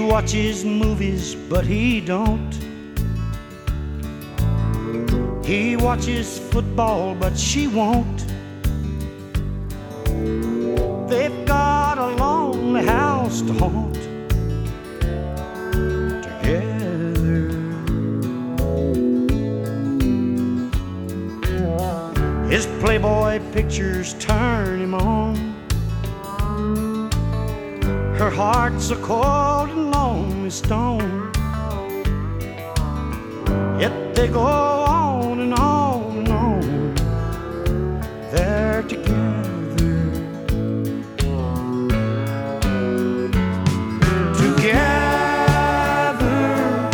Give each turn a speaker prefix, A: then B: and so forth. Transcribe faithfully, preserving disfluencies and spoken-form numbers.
A: watches movies, but he don't. He watches football, but she won't. They've got a lonely house to haunt together. His Playboy pictures turn him on. Her heart's a cold and lonely stone. Yet they go